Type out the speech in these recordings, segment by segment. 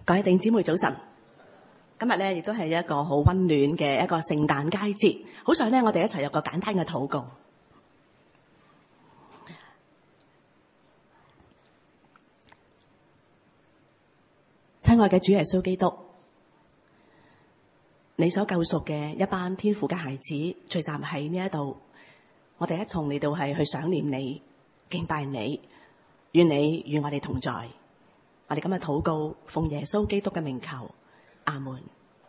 各位弟兄姊妹早晨，今日咧亦都係一個好溫暖嘅一個聖誕佳節，好想咧我哋一齊有個簡單嘅禱告。親愛嘅主耶穌基督，你所救贖嘅一班天父嘅孩子聚集喺呢一度，我哋一同嚟到係去想念你、敬拜你，願你與我哋同在。我哋今日禱告，奉耶穌基督嘅名求，阿門。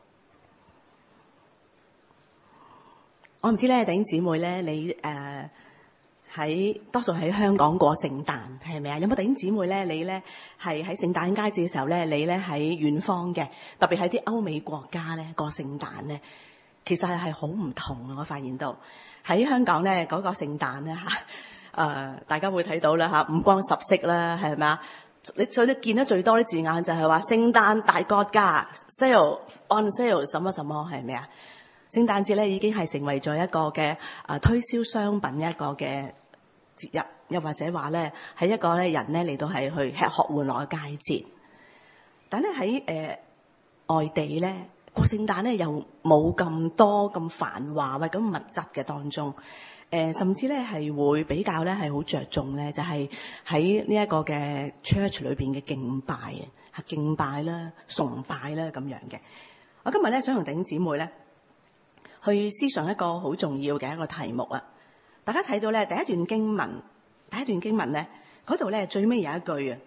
我唔知咧，弟兄姊妹咧，你喺多數喺香港過聖誕係咪啊？有冇弟兄姊妹咧？你咧係喺聖誕佳節嘅時候咧，你咧喺遠方嘅，特別喺啲歐美國家咧過聖誕咧，其實係好唔同啊！我發現到喺香港咧嗰個聖誕咧大家會睇到啦嚇，五光十色啦，係咪啊？你見得最多啲字眼就係話聖誕大割價 sale on sale 什麼什麼係咪啊？聖誕節咧已經係成為咗一個嘅推銷商品一個嘅節日，又或者話咧係一個咧人咧嚟到係去吃喝玩樂嘅佳節。但係咧喺外地咧過聖誕咧又冇咁多咁繁華或者咁物質嘅當中。甚至咧係會比較咧係好着重咧，就係喺呢一個嘅 church 裏邊嘅敬拜啊，敬拜啦、崇拜啦咁樣嘅。我今日咧想同弟兄姊妹咧去思想一個好重要嘅一個題目啊！大家睇到咧第一段經文咧嗰度咧最尾有一句啊，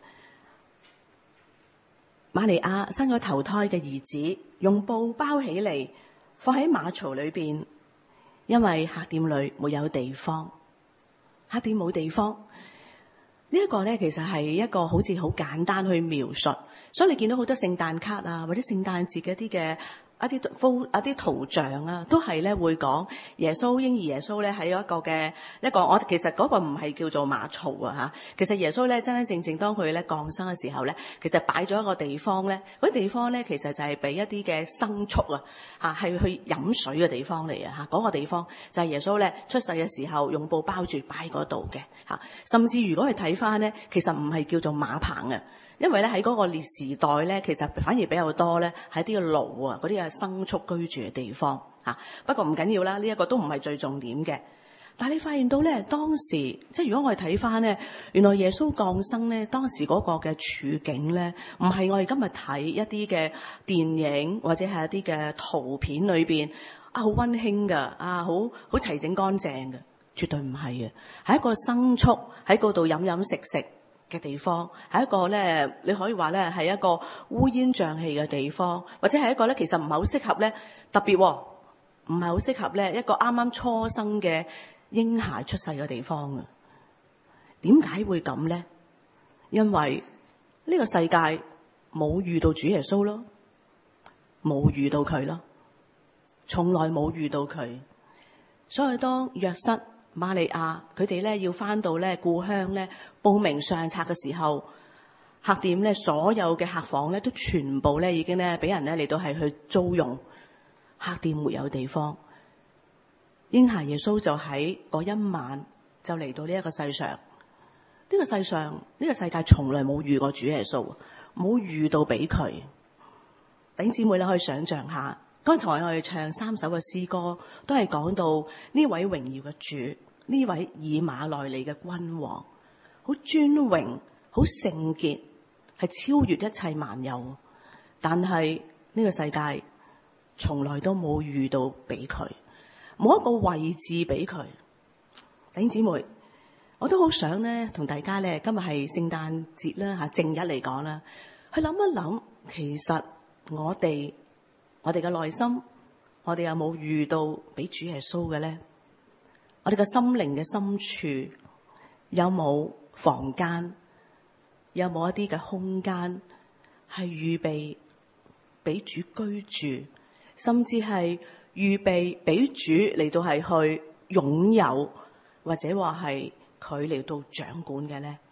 瑪利亞生咗頭胎嘅兒子，用布包起嚟，放喺馬槽裏邊。因為客店裏沒有地方，客店冇地方，呢一個咧其實係一個好似好簡單去描述，所以你見到好多聖誕卡啊，或者聖誕節嘅一啲圖像啊，都係咧會講嬰兒耶穌咧喺一個我其實嗰個唔係叫做馬槽啊嚇，其實耶穌咧真真正正當佢咧降生嘅時候咧，其實擺咗一個地方咧，嗰啲地方咧其實就係俾一啲嘅牲畜啊嚇係去飲水嘅地方嚟啊嚇，嗰個地方就係耶穌咧出世嘅時候用布包住擺嗰度嘅嚇，甚至如果係睇翻咧，其實唔係叫做馬棚啊。因為咧喺嗰個列時代咧，其實反而比較多咧喺啲嘅驢啊，嗰啲係牲畜居住嘅地方嚇。不過唔緊要啦，呢一個都唔係最重點嘅。但係你發現到咧，當時即係如果我哋睇翻咧，原來耶穌降生咧，當時嗰個嘅處境咧，唔係我哋今日睇一啲嘅電影或者係一啲嘅圖片裏邊好溫馨㗎好齊整乾淨嘅，絕對唔係嘅，係一個牲畜喺嗰度飲飲食食嘅地方，係一個咧，你可以話咧係一個烏煙瘴氣嘅地方，或者係一個咧其實唔係好適合咧，特別唔係好適合咧一個啱啱初生嘅嬰孩出世嘅地方啊。點解會咁咧？因為呢個世界冇遇到主耶穌咯，冇遇到佢咯，從來冇遇到佢。所以當約瑟、瑪利亞佢哋咧要翻到咧故鄉咧報名上冊嘅時候，客店咧所有嘅客房咧都全部咧已經咧俾人咧嚟到係去租用，客店沒有地方。嬰孩耶穌就喺嗰一晚就嚟到呢一個世上，呢個世界從來冇遇過主耶穌，冇遇到俾佢。弟兄姊妹咧可以想象下，剛才我哋唱3首嘅詩歌，都係講到呢位榮耀嘅主，呢位以馬內利嘅君王，好尊榮，好聖潔，係超越一切萬有。但係呢個世界從來都冇遇到俾佢，冇一個位置俾佢。弟兄姊妹，我都好想咧同大家咧，今日係聖誕節啦嚇，正日嚟講啦，去諗一諗，其實我哋嘅內心，我哋有冇遇到俾主耶穌嘅咧？我哋嘅心靈嘅深處有冇房間？有冇一啲嘅空間係預備俾主居住，甚至係預備俾主嚟到係去擁有，或者話係佢嚟到掌管嘅咧？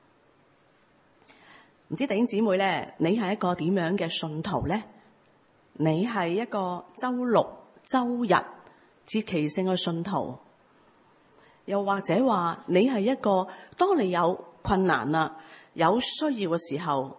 唔知弟兄姊妹咧，你係一個點樣嘅信徒咧？你係一個周六周日節期性嘅信徒，又或者話你係一個當你有困難啦、有需要嘅時候，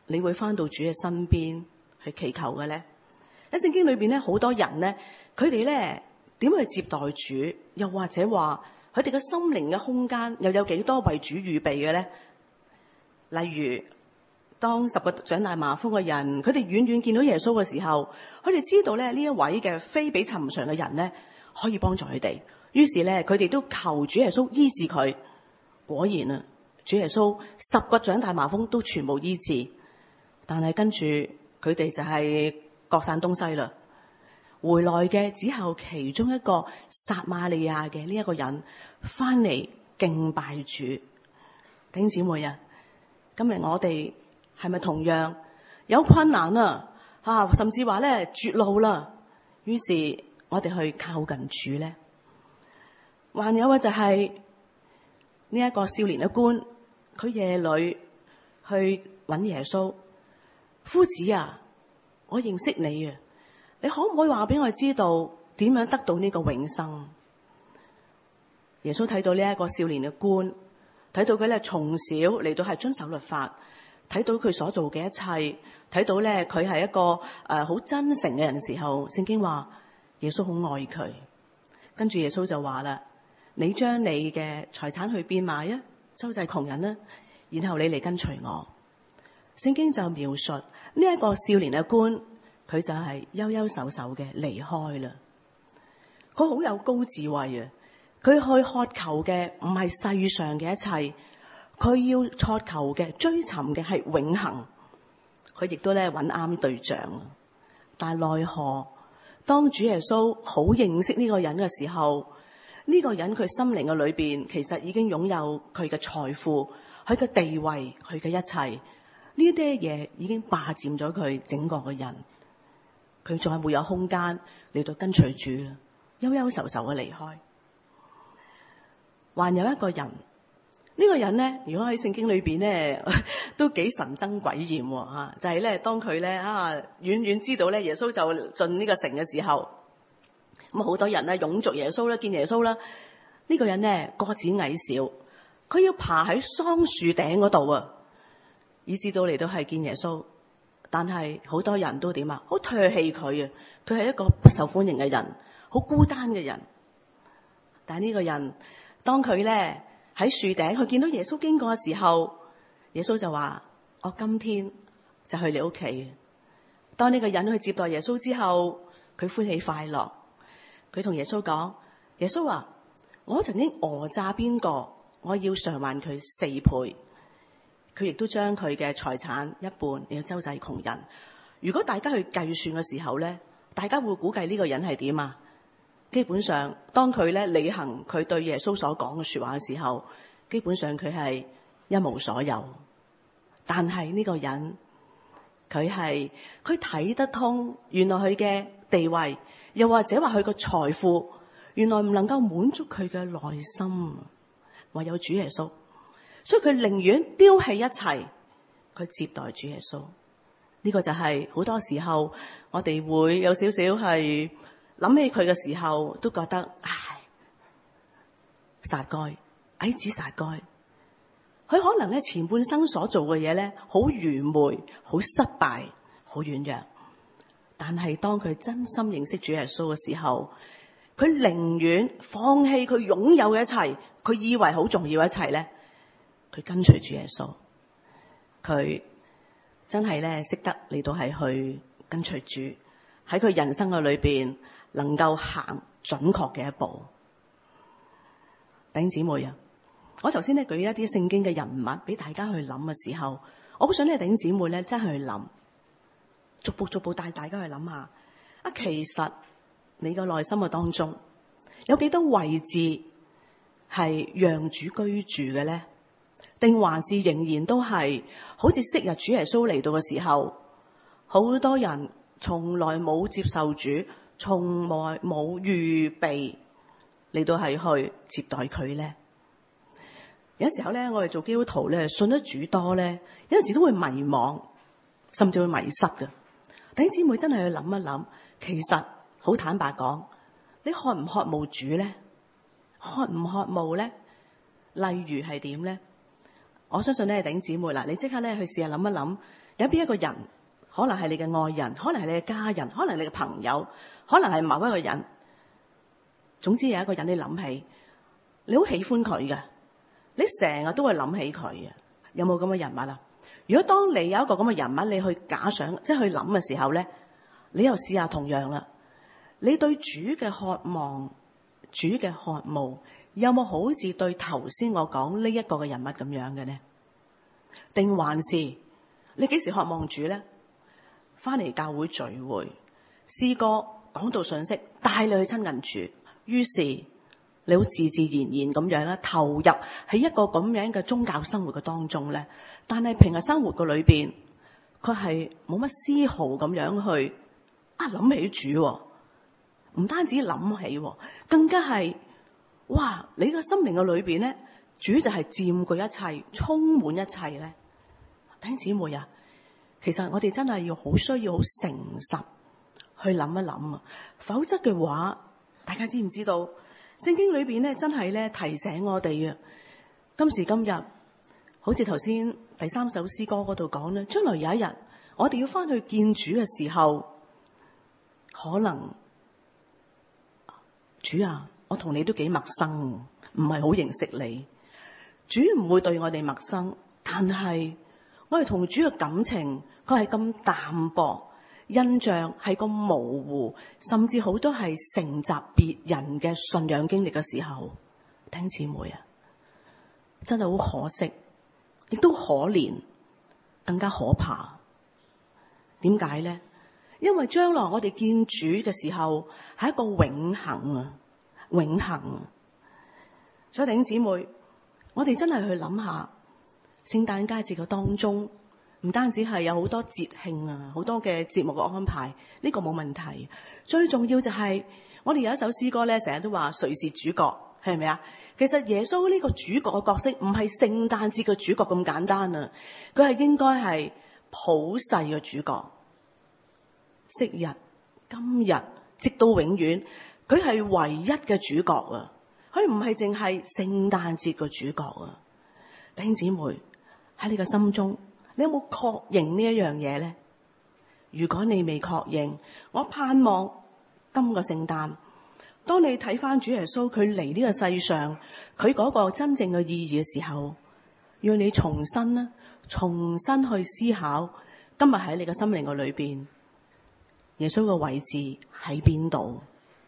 你會返到主嘅身邊去祈求嘅呢？喺聖經裏邊咧，好多人咧，佢哋咧點去接待主，又或者話佢哋嘅心靈嘅空間又有幾多為主預備嘅呢？例如，當10個長大麻風嘅人，佢哋遠遠見到耶穌嘅時候，佢哋知道咧呢一位嘅非比尋常嘅人咧，可以幫助佢哋。於是咧，佢哋都求主耶穌醫治佢。果然啊，主耶穌10個長大麻風都全部醫治。但係跟住佢哋就係各散東西啦。回來嘅只有其中一個撒瑪利亞嘅呢一個人翻嚟敬拜主。弟兄姊妹啊，今日我哋係咪同樣有困難啊？甚至話咧絕路啦。於是我哋去靠近主咧。還有嘅就係呢一個少年嘅官，佢夜裏去揾耶穌。夫子啊，我認識你啊，你可唔可以話俾我知道點樣得到呢個永生？耶穌睇到呢一個少年嘅官，睇到佢咧從小嚟到係遵守律法，睇到佢所做嘅一切，睇到咧佢係一個好真誠嘅人嘅時候，聖經話耶穌好愛佢。跟住耶穌就話啦，你將你嘅財產去變賣啊，周濟窮人啦，然後你嚟跟隨我。聖經就描述呢一個少年嘅官，佢就係憂憂愁愁嘅離開啦。佢好有高智慧啊！佢去渴求嘅唔係世上嘅一切，佢要渴求嘅、追尋嘅係永恆。佢亦都咧揾啱對象，但係奈何當主耶穌好認識呢個人嘅時候，呢個人佢心靈嘅裏邊其實已經擁有佢嘅財富、佢嘅地位、佢嘅一切。呢啲嘢已經霸佔咗佢整個嘅人，佢仲係沒有空間嚟到跟隨主啦，憂憂愁愁嘅離開。還有一個人，呢個人咧，如果喺聖經裏邊咧，都幾神憎鬼厭吓，就係咧當佢咧遠遠知道咧耶穌就進呢個城嘅時候，咁好多人咧湧逐耶穌啦，見耶穌啦。呢個人咧個子矮小，佢要爬喺桑樹頂嗰度啊，以至到嚟到係見耶穌，但係好多人都點啊？好唾棄佢啊！佢係一個不受歡迎嘅人，好孤單嘅人。但係呢個人，當佢咧喺樹頂，佢見到耶穌經過嘅時候，耶穌就話：我今天就去你屋企。當呢個人去接待耶穌之後，佢歡喜快樂。佢同耶穌講：耶穌話，我曾經訛詐邊個，我要償還佢4倍。佢亦都將佢嘅財產一半要周濟窮人。如果大家去計算嘅時候咧，大家會估計呢個人係點啊？基本上，當佢咧履行佢對耶穌所講嘅說話嘅時候，基本上佢係一無所有。但係呢個人，佢睇得通，原來佢嘅地位，又或者話佢個財富，原來唔能夠滿足佢嘅內心，唯有主耶穌。所以佢寧願丟棄一切，佢接待主耶穌。呢個就係好多時候我哋會有少少係諗起佢嘅時候，都覺得唉，撒該，矮子撒該。佢可能咧前半生所做嘅嘢咧，好愚昧、好失敗、好軟弱。但係當佢真心認識主耶穌嘅時候，佢寧願放棄佢擁有嘅一切，佢以為好重要嘅一切咧。佢跟隨主耶穌，佢真係咧識得嚟到係去跟隨主，喺佢人生嘅裏邊能夠行準確嘅一步。弟兄姊妹啊，我頭先咧舉一啲聖經嘅人物俾大家去諗嘅時候，我好想呢弟兄姊妹咧真係去諗，逐步帶大家去諗下。其實你個內心嘅當中有幾多位置係讓主居住嘅咧？定還是仍然都係好似昔日主耶穌嚟到嘅時候，好多人從來冇接受主，從來冇預備嚟到係去接待佢咧。有時候咧，我哋做基督徒咧，信得主多咧，有陣時都會迷惘，甚至會迷失嘅。弟兄姊妹真係去諗一諗，其實好坦白講，你渴唔渴慕主咧？渴唔渴慕咧？例如係點咧？我相信咧，弟兄姊妹嗱，你即刻咧去試下諗一諗， 有邊一個人，可能係你嘅愛人，可能係你嘅家人，可能係你嘅朋友，可能係某一個人，總之有一個人你諗起，你好喜歡佢嘅，你成日都會諗起佢嘅。有冇咁嘅人物啊？如果當你有一個咁嘅人物，你去假想，即係去諗嘅時候咧，你又試下同樣啦。你對主嘅渴望、主嘅渴慕，有冇好似對頭先我講呢一個嘅人物咁樣嘅呢？定還是你幾時渴望主咧？翻嚟教會聚會，詩歌講道信息，帶你去親近主，於是你好自自然然咁樣咧，投入喺一個咁樣嘅宗教生活嘅當中咧。但係平日生活嘅裏邊，佢係冇乜絲毫咁樣去諗起主，唔單止諗起，更加係哇！你個心靈嘅裏邊咧，主就係佔據一切，充滿一切咧。弟兄姊妹啊，其實我哋真係要好需要好誠實去諗一諗啊，否則嘅話，大家知唔知道聖經裏邊咧真係咧提醒我哋啊，今時今日好似頭先第3首詩歌嗰度講咧，將來有一日我哋要翻去見主嘅時候，可能主啊，我同你都幾陌生，唔係好認識你。主唔會對我哋陌生，但係我哋同主嘅感情，佢係咁淡薄，印象係咁模糊，甚至好多係承襲別人嘅信仰經歷嘅時候，弟兄姊妹啊，真係好可惜，亦都可憐，更加可怕。點解呢？因為將來我哋見主嘅時候係一個永恆啊，永恆啊！所以弟兄姊妹，我哋真係去諗下聖誕佳節嘅當中，唔單止係有好多節慶啊，好多嘅節目嘅安排，呢個冇問題。最重要就係我哋有一首詩歌咧，成日都話誰是主角，係咪啊？其實耶穌呢個主角嘅角色唔係聖誕節嘅主角咁簡單啊，佢係應該係普世嘅主角。昔日、今日，直到永遠，佢係唯一嘅主角啊！佢唔係淨係聖誕節嘅主角啊！弟兄姊妹，喺你嘅心中，你有冇確認呢一樣嘢咧？如果你未確認，我盼望今個聖誕，當你睇翻主耶穌佢嚟呢個世上，佢嗰個真正嘅意義嘅時候，讓你重新去思考，今日喺你嘅心靈嘅裏邊，耶穌嘅位置喺邊度？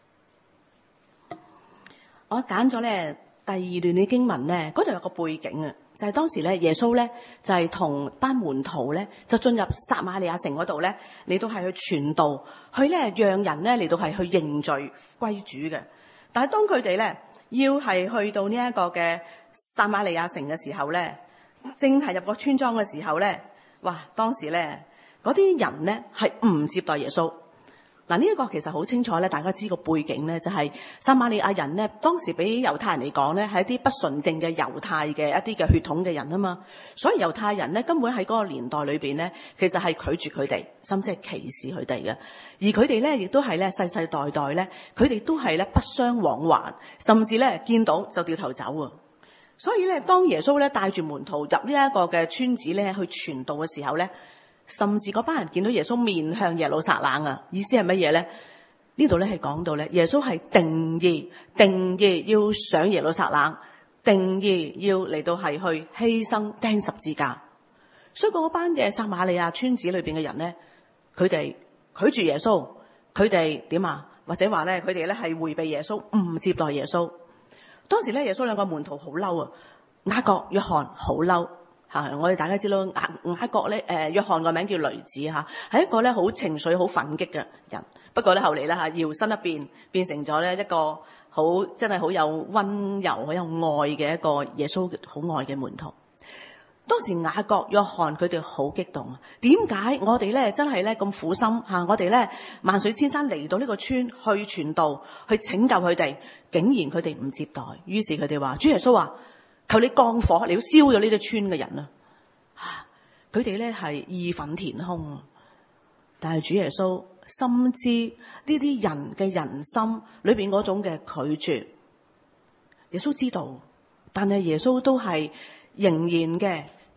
我揀咗咧第2段嘅經文咧，嗰度有個背景啊，就係當時咧耶穌咧就係同班門徒咧就進入撒瑪利亞城嗰度咧嚟到係去傳道，去咧讓人咧嚟到係去認罪歸主嘅。但係當佢哋咧要係去到呢一個嘅撒瑪利亞城嘅時候咧，正係入個村莊嘅時候咧，哇！當時咧嗰啲人咧係唔接待耶穌。嗱，呢一個其實好清楚咧，大家知個背景咧，就係撒瑪利亞人咧，當時俾猶太人嚟講咧，係一啲不純正嘅猶太嘅一啲嘅血統嘅人啊嘛，所以猶太人咧根本喺嗰個年代裏邊咧，其實係拒絕佢哋，甚至係歧視佢哋嘅。而佢哋咧亦都係咧世世代代咧，佢哋都係咧不相往還，甚至咧見到就掉頭走啊。所以咧，當耶穌咧帶住門徒入呢一個嘅村子咧去傳道嘅時候咧，甚至嗰班人見到耶穌面向耶路撒冷啊，意思係乜嘢咧？呢度咧係講到咧，耶穌係定義要上耶路撒冷，定義要嚟到係去犧牲釘十字架。所以嗰班嘅撒瑪利亞村子裏邊嘅人咧，佢哋拒絕耶穌，佢哋點啊？或者話咧，佢哋咧係迴避耶穌，唔接待耶穌。當時咧，耶穌兩個門徒好嬲啊，雅各、約翰好嬲。我哋大家知道雅各咧，約翰個名叫雷子嚇，係一個咧好情緒好憤激嘅人。不過咧後嚟咧搖身一變成咗咧一個好真係好有溫柔、好有愛嘅一個耶穌好愛嘅門徒。當時雅各、約翰佢哋好激動啊！點解我哋咧真係咧咁苦心嚇？我哋咧萬水千山嚟到呢個村去傳道、去拯救佢哋，竟然佢哋唔接待。於是佢哋話：主耶穌啊！求你降火，你要燒咗呢啲村嘅人啊！佢哋咧係義憤填膺啊！但係主耶穌深知呢啲人嘅人心裏邊嗰種嘅拒絕，耶穌知道，但係耶穌都係仍然嘅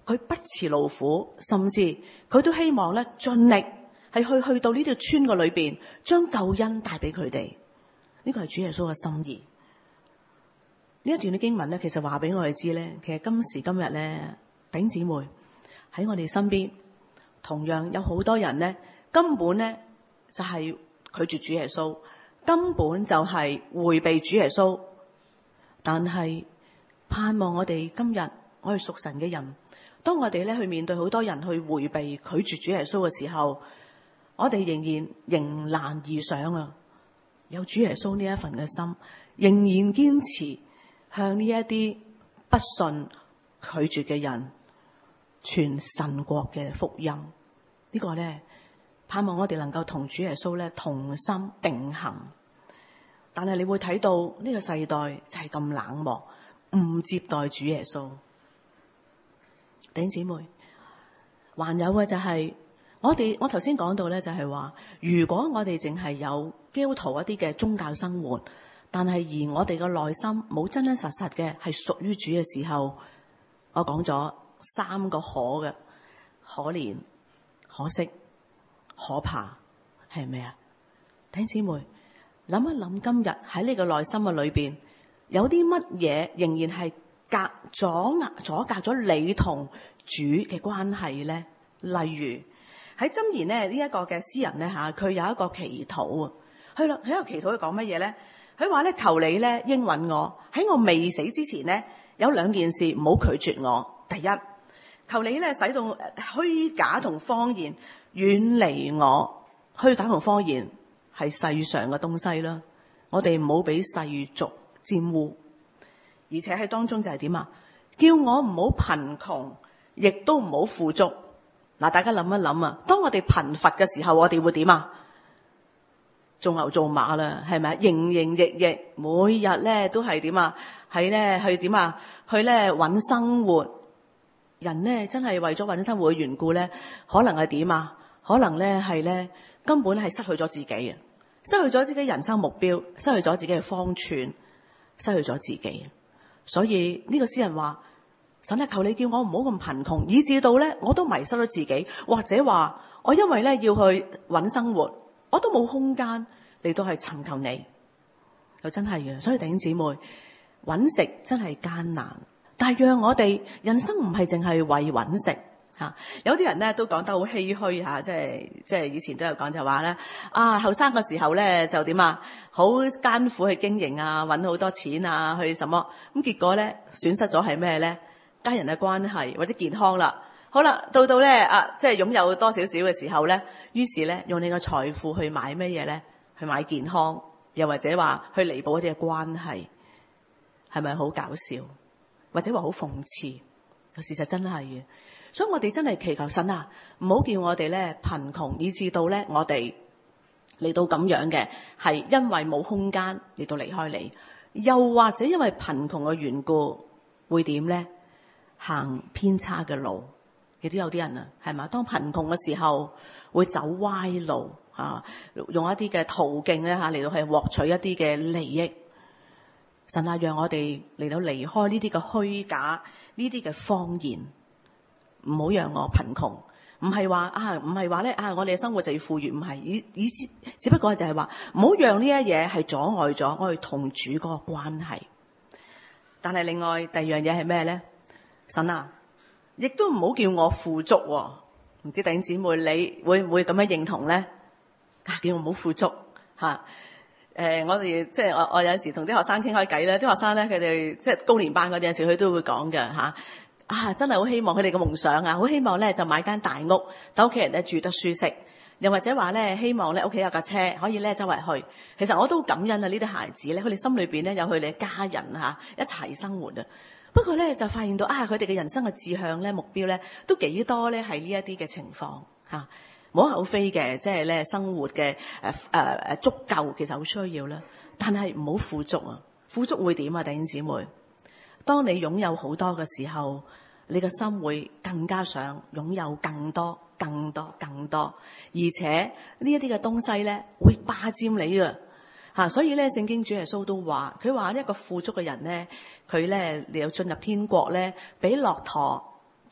佢不辭勞苦，甚至佢都希望咧盡力係去到呢條村嘅裏邊，將救恩帶俾佢哋。呢個係主耶穌嘅心意。呢一段嘅經文咧，其實話俾我哋知咧，其實今時今日咧，弟兄姊妹喺我哋身邊，同樣有好多人咧，根本咧就係拒絕主耶穌，根本就係迴避主耶穌。但係盼望我哋今日我哋屬神嘅人，當我哋咧去面對好多人去迴避拒絕主耶穌嘅時候，我哋仍然迎難而上啊！有主耶穌呢一份嘅心，仍然堅持向呢一啲不信拒絕嘅人傳神國嘅福音。呢個咧，盼望我哋能夠同主耶穌咧同心並行。但係你會睇到呢個世代就係咁冷漠，唔接待主耶穌。弟兄姊妹，還有嘅就係我頭先講到咧，就係話，如果我哋淨係有基督徒一啲嘅宗教生活，但係而我哋嘅內心冇真真實實嘅係屬於主嘅時候，我講咗3個可嘅：可憐、可惜、可怕，係咪啊？弟兄姊妹，諗一諗，今日喺你個內心嘅裏邊，有啲乜嘢仍然係阻隔咗你同主嘅關係咧？例如喺箴言咧，呢一個嘅詩人咧吓，佢有一個祈禱啊，喺個祈禱佢講乜嘢咧？佢話咧，求你咧應允我，喺我未死之前咧，有2件事唔好拒絕我。第一，求你咧使到虛假同謊言遠離我。虛假同謊言係世上嘅東西啦，我哋唔好俾世俗沾污。而且喺當中就係點啊？叫我唔好貧窮，亦都唔好富足。嗱，大家諗一諗啊，當我哋貧乏嘅時候，我哋會點啊？做牛做馬啦，係咪啊？營營役役，每日咧都係點啊？係咧去點啊？去咧搵生活。人咧真係為咗搵生活嘅緣故咧，可能係點啊？可能咧係咧根本係失去咗自己啊！失去咗自己人生目標，失去咗自己嘅方寸，失去咗自己。所以呢個詩人話：神啊，求你叫我唔好咁貧窮，以至到咧我都迷失咗自己，或者話我因為咧要去搵生活，我都冇空間嚟到去尋求你。又真係嘅，所以弟兄姊妹，搵食真係艱難，但係讓我哋人生唔係淨係為搵食。有啲人咧都講得好唏噓吓，即係以前都有講就話咧，後生嘅時候咧就點啊，好艱苦去經營啊，搵好多錢啊，去什麼咁，結果咧損失咗係咩咧？家人嘅關係或者健康啦。好啦，到咧即係擁有多少少嘅時候咧，於是咧用你嘅財富去買咩嘢咧？去買健康，又或者話去彌補一啲嘅關係，係咪好搞笑？或者話好諷刺？事實真係嘅。所以我哋真係祈求神啊，唔好叫我哋咧貧窮，以致到咧我哋嚟到咁樣嘅，係因為冇空間嚟到離開你，又或者因為貧窮嘅緣故，會點咧？行偏差嘅路，亦都有啲人啊，係嘛？當貧窮嘅時候，會走歪路啊，用一啲嘅途徑咧吓嚟到去獲取一啲嘅利益。神啊，讓我哋嚟到離開呢啲嘅虛假，呢啲嘅謊言。唔好讓我貧窮，唔係話咧我哋嘅生活就要富裕，唔係，只不過就係話唔好讓呢一嘢係阻礙咗我哋同主嗰個關係。但係另外第二樣嘢係咩咧？神啊，亦都唔好叫我富足喎。唔知弟兄姊妹你會唔會咁樣認同咧？叫我唔好富足吓。我哋即係我有時同啲學生傾開偈咧，啲學生咧佢哋即係高年班嗰啲有時佢都會講嘅吓。真係好希望佢哋嘅夢想啊，好希望咧就買間大屋，等屋企人咧住得舒適，又或者話咧希望咧屋企有架車，可以咧周圍去。其實我都感恩啊，呢啲孩子咧，佢哋心裏邊咧有佢哋嘅家人一齊生活啊。不過咧就發現到佢哋嘅人生嘅志向咧目標咧都幾多咧係呢一啲嘅情況吓，無可厚非嘅，即係咧生活嘅足夠其實好需要啦，但係唔好富足啊！富足會點啊？弟兄姊妹，當你擁有好多嘅時候，你嘅心會更加想擁有更多、更多、更多，而且呢一啲嘅東西咧會霸佔你嘅。所以咧聖經主耶穌都話，佢話一個富足嘅人咧，佢咧你有進入天國咧，比駱駝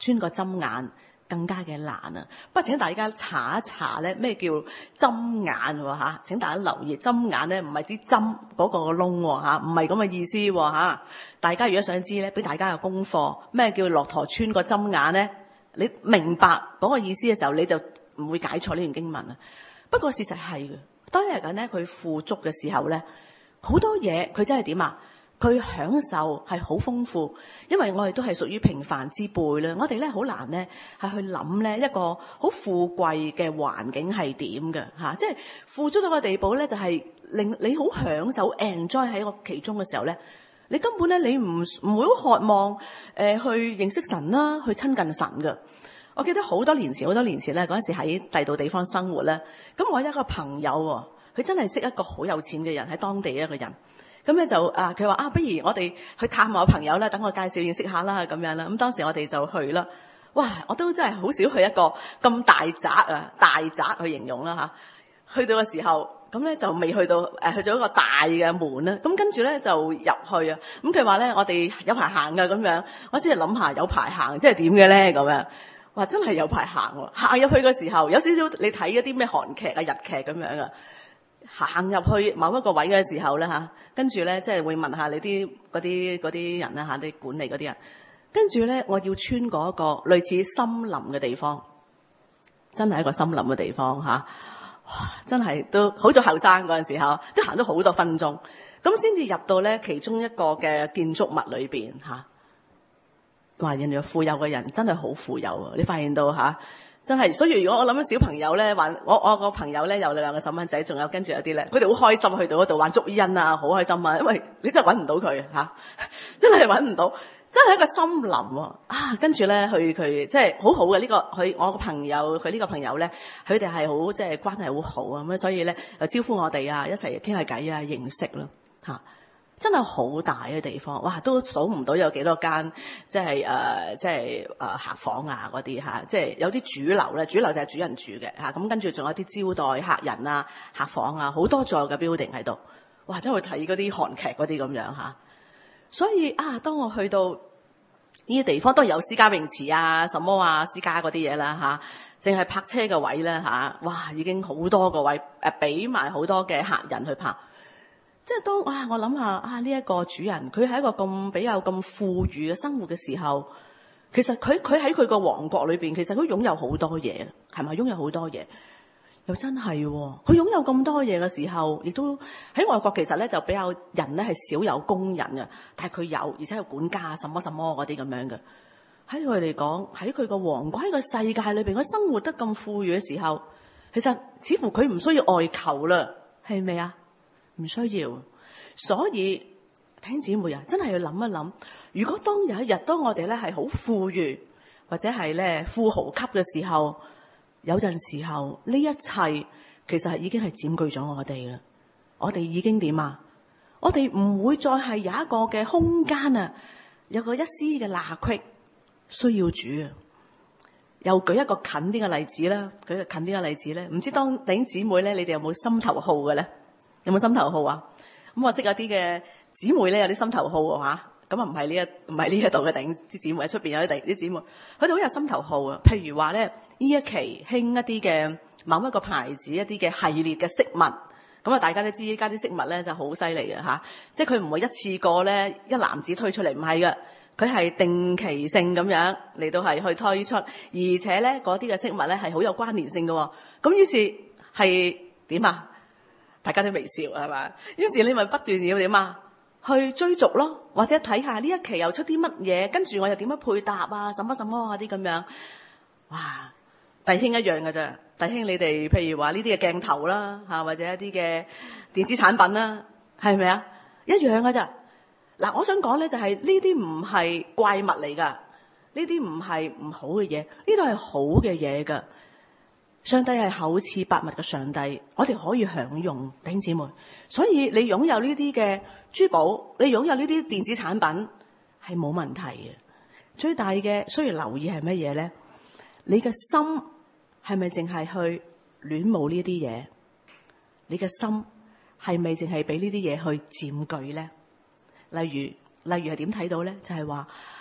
穿個針眼更加嘅難啊！不過請大家查一查咧，咩叫針眼喎嚇？請大家留意，針眼咧唔係支針嗰個窿喎嚇，唔係咁嘅意思喎嚇。大家如果想知咧，俾大家嘅功課，咩叫駱駝穿個針眼咧？你明白嗰個意思嘅時候，你就唔會解錯呢段經文啊。不過事實係嘅，當日人咧佢富足嘅時候咧，好多嘢佢真係點啊？佢享受係好豐富，因為我哋都係屬於平凡之輩咧。我哋咧好難咧係去諗咧一個好富貴嘅環境係點嘅嚇，即係富足到個地步咧，就係令你好享受 enjoy 喺個其中嘅時候咧，你根本咧你唔會好渴望去認識神啦，去親近神嘅。我記得好多年前咧，嗰陣時喺第度地方生活咧，咁我有一個朋友喎，佢真係識一個好有錢嘅人，喺當地一個人。咁咧就佢話不如我哋去探我朋友啦，等我介紹認識下啦咁樣啦。咁當時我哋就去啦。哇！我都真係好少去一個咁大宅去形容啦嚇。去到嘅時候，咁咧就未去到去咗一個大嘅門啦。咁跟住咧就入去啊。咁佢話咧我哋有排行㗎咁樣。我只係諗下有排行即係點嘅咧咁樣。哇！真係有排行喎。行入去嘅時候有少少你睇一啲咩韓劇啊日劇咁樣啊。行入去某一個位嘅時候咧嚇，跟住咧即係會問下你嗰啲人啦嚇，啲管理嗰啲人。跟住咧，我要穿過一個類似森林嘅地方，真係一個森林嘅地方嚇。哇！真係都好咗後生嗰陣時候，都行咗好多分鐘，咁先至入到咧其中一個嘅建築物裏邊嚇。哇！人哋富有嘅人真係好富有啊！你發現到嚇？真係，所以如果我諗緊小朋友咧玩，我個朋友咧有兩個細蚊仔，仲有跟住有啲咧，佢哋好開心去到嗰度玩捉因啊，好開心啊，因為你真係揾唔到佢嚇，真係揾唔到，真係一個森林喎啊！跟住咧佢即係好好嘅呢個我個朋友，佢呢個朋友咧，佢哋係好即係關係好好啊咁，所以咧就招呼我哋啊，一齊傾下偈啊，認識啦嚇。真係好大嘅地方，哇！都數唔到有幾多間，即係客房啊嗰啲嚇，即係有啲主樓咧，主樓就係主人住嘅嚇，咁跟住仲有啲招待客人啊、客房啊，好多座嘅 building 喺度，哇！真係睇嗰啲韓劇嗰啲咁樣嚇。所以當我去到呢啲地方，都有私家泳池啊、什麼啊、私家嗰啲嘢啦嚇，淨係泊車嘅位咧嚇，哇！已經好多個位俾埋好多嘅客人去泊。即係當我諗下呢一個主人，佢喺一個咁比較咁富裕嘅生活嘅時候，其實佢喺佢個王國裏邊，其實佢擁有好多嘢，係咪擁有好多嘢？又真係佢擁有咁多嘢嘅時候，亦都喺外國其實咧就比較人咧係少有工人嘅，但係佢有，而且有管家什麼什麼嗰啲咁樣嘅。喺佢嚟講，喺佢個王國喺個世界裏邊，佢生活得咁富裕嘅時候，其實似乎佢唔需要外求啦，係咪啊？唔需要，所以弟兄姊妹啊，真係要諗一諗，如果當有一日當我哋咧係好富裕或者係咧富豪級嘅時候，有陣時候呢一切其實係已經係佔據咗我哋啦。我哋已經點啊？我哋唔會再係有一個嘅空間啊，有個一絲嘅罅隙需要主啊。又舉一個近啲嘅例子啦，舉個近啲嘅例子咧，唔知當弟兄姊妹咧，你哋有冇心頭好嘅咧？有冇心頭好啊？咁我識有啲嘅姊妹咧，有啲心頭好喎。咁唔係呢一度嘅啲姊妹喺出邊有啲姊妹，佢哋好有心頭好啊。譬如話咧，呢一期興一啲嘅某一個牌子一啲嘅系列嘅飾物，咁大家都知依家啲飾物咧就好犀利嘅嚇，即係佢唔會一次過咧一籃子推出嚟，唔係嘅，佢係定期性咁樣嚟到係去推出，而且咧嗰啲嘅飾物咧係好有關聯性嘅喎。咁於是係點啊？大家都微笑係嘛？於是你咪不斷要點啊？去追逐咯，或者睇下呢一期又出啲乜嘢，跟住我又點樣配搭啊？什麼什麼啊啲咁樣。哇！弟兄一樣嘅啫，弟兄你哋譬如話呢啲嘅鏡頭啦嚇，或者一啲嘅電子產品啦，係咪啊？一樣嘅咋。嗱，我想講咧就係呢啲唔係怪物嚟㗎，呢啲唔係唔好嘅嘢，呢度係好嘅嘢㗎。上帝係厚賜百物嘅上帝，我哋可以享用，弟兄姊妹。所以你擁有呢啲嘅珠寶，你擁有呢啲電子產品係冇問題嘅。最大嘅需要留意係乜嘢咧？你嘅心係咪淨係去戀慕呢啲嘢？你嘅心係咪淨係俾呢啲嘢去佔據咧？例如係點睇到咧？就係話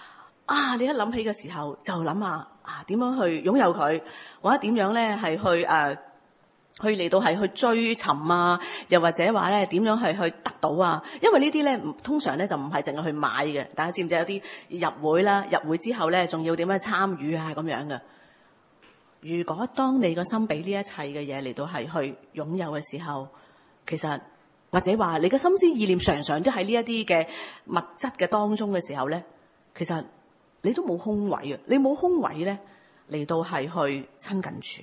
你一諗起嘅時候就諗下點樣去擁有佢，或者點樣咧係去嚟到係去追尋啊，又或者話咧點樣係去得到啊？因為呢啲咧通常咧就唔係淨係去買嘅，大家知唔知有啲入會啦？入會之後咧仲要點樣參與啊咁樣嘅。如果當你個心俾呢一切嘅嘢嚟到係去擁有嘅時候，其實或者話你嘅心思意念常常都喺呢一啲嘅物質嘅當中嘅時候咧，其實你都冇空位啊！你冇空位咧嚟到係去親近主。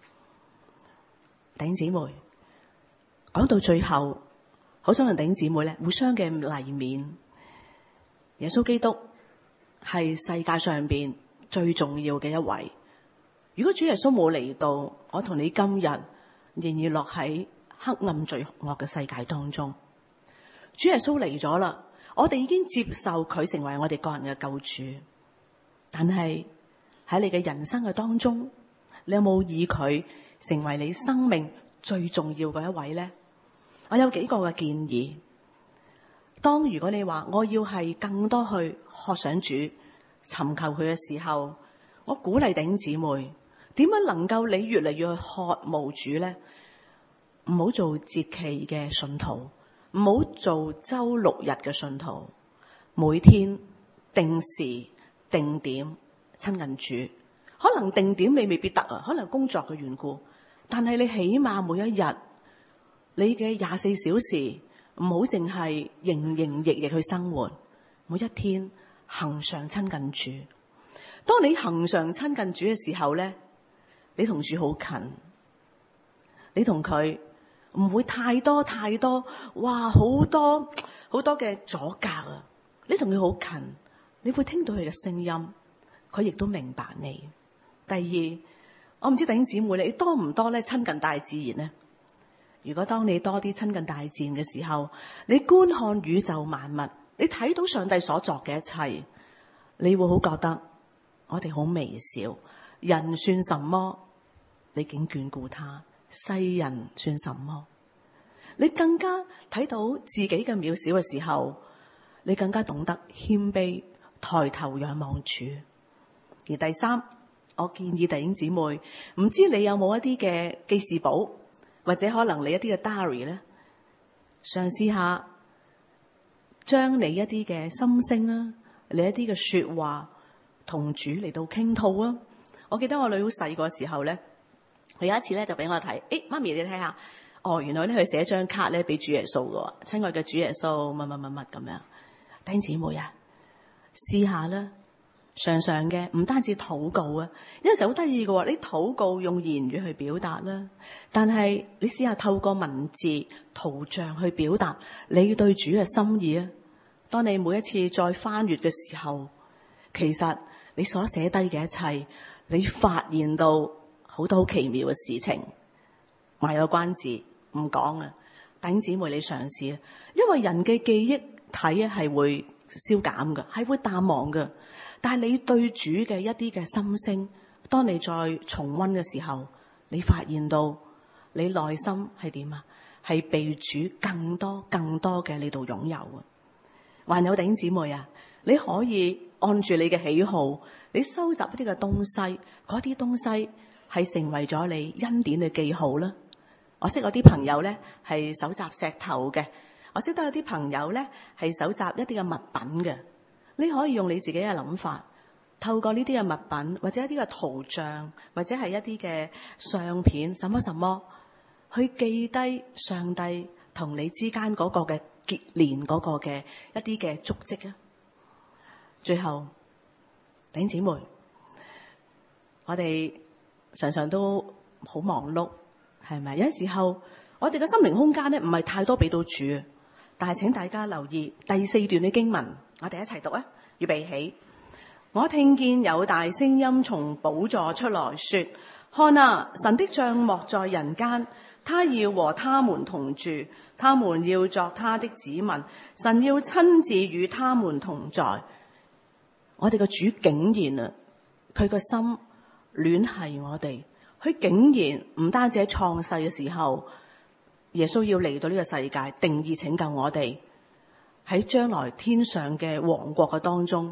弟兄姊妹，講到最後，好想同弟兄姊妹咧互相嘅勵勉。耶穌基督係世界上邊最重要嘅一位。如果主耶穌冇嚟到，我同你今日仍然落喺黑暗罪惡嘅世界當中。主耶穌嚟咗啦，我哋已經接受佢成為我哋個人嘅救主。但係喺你嘅人生嘅當中，你有冇以佢成為你生命最重要嘅一位呢？我有幾個嘅建議。當如果你話我要係更多去渴想主、尋求佢嘅時候，我鼓勵弟兄姊妹，點樣能夠你越嚟越去渴慕主呢？唔好做節期嘅信徒，唔好做周六日嘅信徒，每天定時定點親近主。可能定點你未必得啊，可能工作嘅緣故，但係你起碼每一日你嘅24小時唔好淨係營營役役去生活，每一天恆常親近主。當你恆常親近主嘅時候咧，你同主好近，你同佢唔會太多哇好多嘅阻隔啊！你同佢好近，你會聽到佢嘅聲音，佢亦都明白你。第二，我唔知弟兄姊妹你多唔多咧親近大自然呢？如果當你多啲親近大自然嘅時候，你觀看宇宙萬物，你睇到上帝所作嘅一切，你會好覺得我哋好微小，人算什麼？你竟眷顧他，世人算什麼？你更加睇到自己嘅渺小嘅時候，你更加懂得謙卑，抬頭仰望主。而第三，我建議弟兄姊妹，唔知你有冇一啲嘅記事簿，或者可能你一啲嘅 diary 咧，嘗試下將你一啲嘅心聲啊，你一啲嘅說話同主嚟到傾吐啊。我記得我女好細個時候咧，佢有一次咧就俾我睇，媽咪你睇下，原來咧佢寫張卡咧俾主耶穌嘅，親愛嘅主耶穌乜乜乜乜咁樣。弟兄姊妹啊，試下啦。常常嘅唔單止禱告啊，有陣時好得意嘅，你禱告用言語去表達啦，但係你試下透過文字、圖像去表達你對主嘅心意啊。當你每一次再翻閱嘅時候，其實你所寫低嘅一切，你發現到好多好奇妙嘅事情。賣有關子唔講啊，弟兄姊妹你嘗試啊，因為人嘅記憶體係會消減嘅，係會淡忘嘅。但係你對主嘅一啲嘅心聲，當你再重溫嘅時候，你發現到你內心係點啊？係被主更多嘅你度擁有啊！還有弟兄姊妹啊，你可以按住你嘅喜好，你收集一啲嘅東西，嗰啲東西係成為咗你恩典嘅記號啦。我識有啲朋友咧係搜集石頭嘅，我識得有啲朋友咧係搜集一啲嘅物品嘅。你可以用你自己嘅諗法，透過呢啲嘅物品，或者一啲嘅圖像，或者係一啲嘅相片，什麼，去記低上帝同你之間嗰個嘅結連嗰個嘅一啲嘅足跡啊！最後，弟兄姊妹，我哋常常都好忙碌，係咪？有陣時候，我哋嘅心靈空間咧，唔係太多俾到主，但係請大家留意第4段嘅經文。我哋一齊讀啊！預備起。我聽見有大聲音從寶座出來說：看啊，神的帳幕在人間，他要和他們同住，他們要作他的子民，神要親自與他們同在。我哋嘅主竟然啊，佢個心戀係我哋，佢竟然唔單止喺創世嘅時候，耶穌要嚟到呢個世界，定義拯救我哋。喺將來天上嘅王國嘅當中，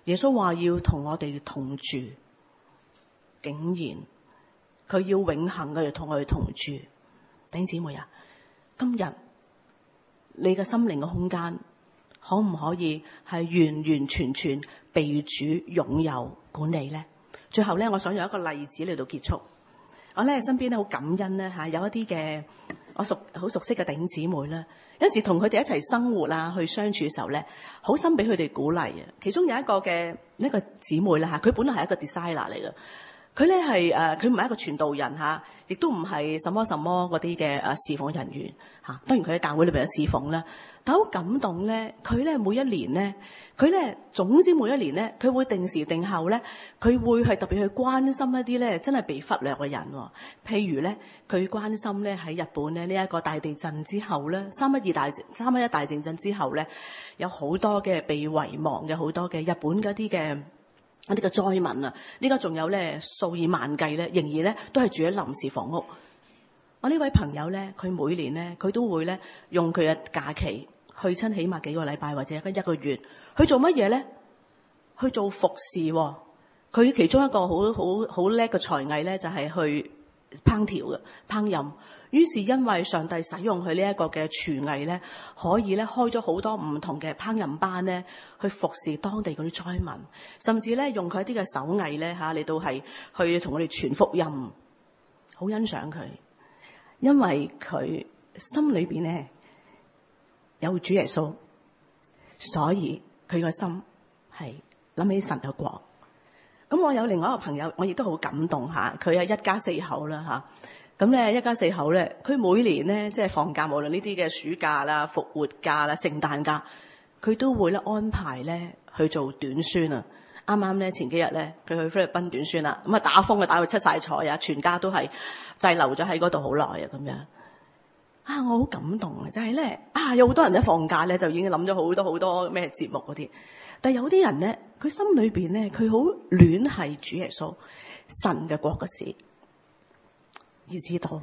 耶穌話要同我哋同住，竟然佢要永恆嘅同我哋同住。弟兄姊妹啊，今日你嘅心靈嘅空間可唔可以係完完全全被主擁有管理呢？最後咧，我想用一個例子嚟到結束。我咧身邊咧好感恩咧嚇，有一啲嘅我好熟悉嘅弟兄姊妹咧，有陣時同佢哋一齊生活啊，去相處嘅時候咧，好心俾佢哋鼓勵啊。其中有一個姊妹啦嚇，佢本來係一個 designer 嚟嘅，佢咧係佢唔係一個傳道人嚇，亦都唔係什麼嗰啲嘅侍奉人員嚇。當然佢喺教會裏邊有侍奉啦，但好感動咧，佢咧每一年咧。佢咧，總之每一年咧，佢會定時定候咧，佢會係特別去關心一啲咧真係被忽略嘅人。譬如咧，佢關心咧喺日本咧呢一個大地震之後咧，311大地震之後咧，有好多嘅被遺忘嘅好多嘅日本嗰啲嘅一啲嘅災民啊，呢家仲有咧數以萬計咧，仍然咧都係住喺臨時房屋。我呢位朋友咧，佢每年咧佢都會咧用佢嘅假期去親，起碼幾個禮拜或者一個月。去做乜嘢咧？去做服侍。佢其中一個好叻嘅才藝咧，就係去烹調嘅烹飪。於是因為上帝使用佢呢一個嘅廚藝咧，可以咧開咗好多唔同嘅烹飪班咧，去服侍當地嗰啲災民，甚至咧用佢一啲嘅手藝咧嚇嚟到係去同我哋傳福音。好欣賞佢，因為佢心裏邊咧有主耶穌，所以佢個心係諗起神嘅國。咁我有另外一個朋友，我亦都好感動嚇。佢係一家4口啦嚇。咁咧一家4口咧，佢每年咧即係放假，無論呢啲嘅暑假啦、復活假啦、聖誕假，佢都會咧安排咧去做短宣啊。啱啱咧前幾日咧，佢去菲律賓短宣啦。咁啊打風啊打到七晒彩啊，全家都係滯留咗喺嗰度好耐啊咁樣。啊！我好感動啊，就係咧有好多人咧放假咧就已經諗咗好多咩節目嗰啲，但係有啲人咧佢心裏邊咧佢好戀係主耶穌神嘅國嘅事，以至到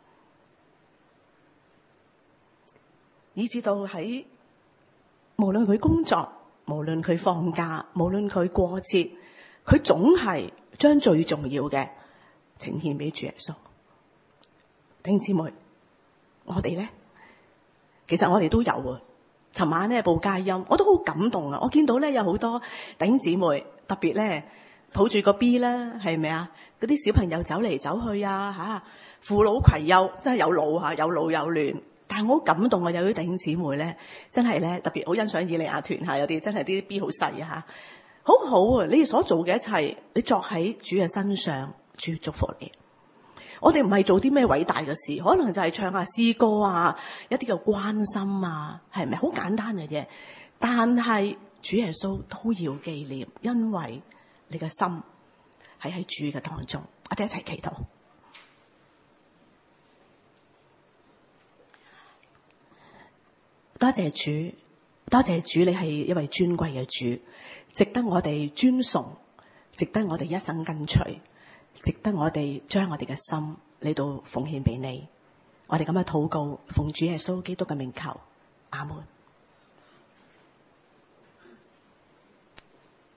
喺無論佢工作，無論佢放假，無論佢過節，佢總係將最重要嘅呈獻俾主耶穌。弟兄姊妹。我哋咧，其實我哋都有啊。尋晚咧報佳音，我都好感動啊！我見到咧有好多弟兄姊妹，特別咧抱住個 B 啦，係咪啊？嗰啲小朋友走嚟走去啊，嚇扶老攜幼，真係有老嚇，有老有嫩。但係我好感動啊！有啲弟兄姊妹咧，真係咧特別好欣賞以利亞團嚇，有啲真係啲 B 好細啊嚇，好好啊！你哋所做嘅一切，你作喺主嘅身上，主祝福你。我哋唔係做啲咩偉大嘅事，可能就係唱下詩歌啊，一啲嘅關心啊，係咪好簡單嘅嘢？但係主耶穌都要紀念，因為你嘅心係喺主嘅當中。我哋一齊祈禱。多謝主，多謝主，你係一位尊貴嘅主，值得我哋尊崇，值得我哋一生跟隨。值得我哋將我哋嘅心嚟到奉獻俾你，我哋咁嘅禱告，奉主耶穌基督嘅名求，阿門。